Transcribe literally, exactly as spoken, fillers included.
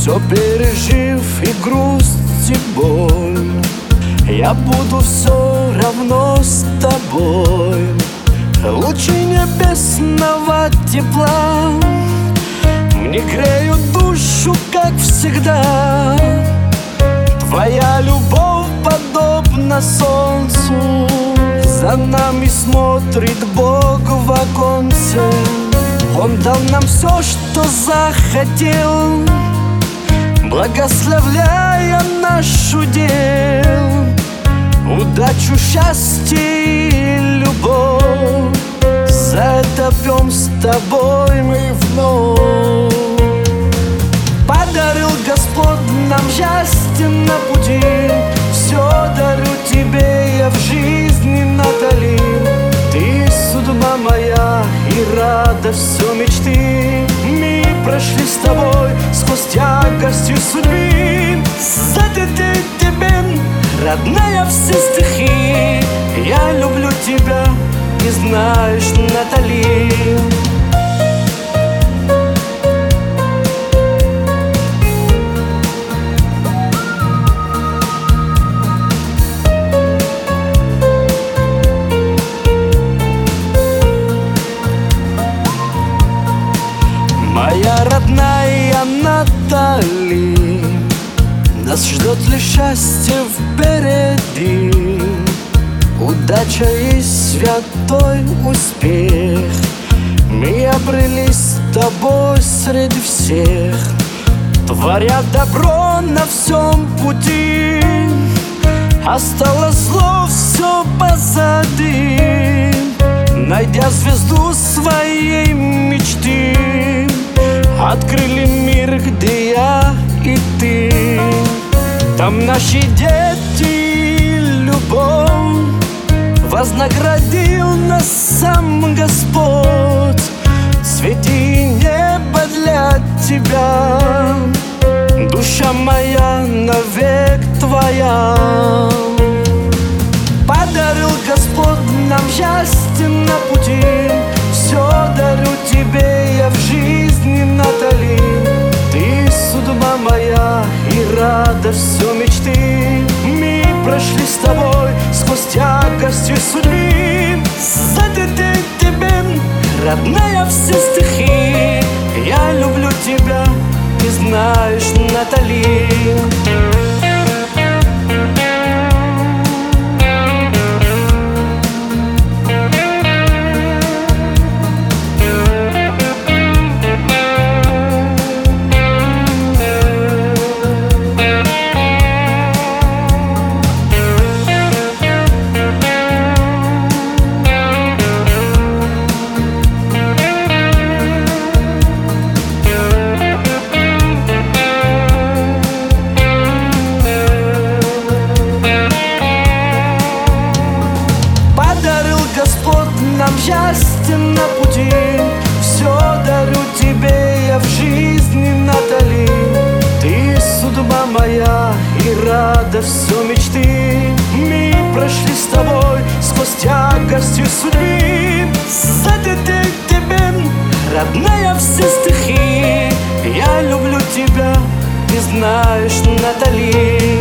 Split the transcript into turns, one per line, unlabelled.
Все пережив и грусть, и боль, я буду все равно с тобой. Лучи небесного тепла мне греют душу, как всегда. Твоя любовь подобна солнцу, за нами смотрит Бог в оконце. Он дал нам все, что захотел, благословляя наш удел. Удачу, счастье и любовь, за это пьем с тобой мы вновь. Подарил Господь нам счастье на пути, все дарю тебе я в жизни, Натали. Ты судьба моя и радость все мечты. Мы прошли с тобой сквозь тягости судьбы. За это тебе, родная, все стихи. Я люблю тебя, и знаешь, Натали. Моя родная Натали, нас ждет лишь счастье впереди. Удача и святой успех мы обрели с тобой среди всех, творя добро на всем пути. Осталось зло все позади, найдя звезду своей мечты, открыли мир, где я и ты. Там наши дети и любовь, вознаградил нас сам Господь. Цвети небо для тебя, душа моя навек твоя. Подарил Господь нам счастье на пути, все дарю тебе я в жизни, Натали. Ты судьба моя и радость все мечты. Мы прошли с тобой сквозь тягости судьбы. За это тебе, родная, все стихи. Я люблю тебя, ты знаешь, Натали. Нам счастье на пути, все дарю тебе я в жизни, Натали. Ты судьба моя и радость все мечты. Мы прошли с тобой сквозь тягости судьбы. За это тебе, родная, все стихи. Я люблю тебя, ты знаешь, Натали.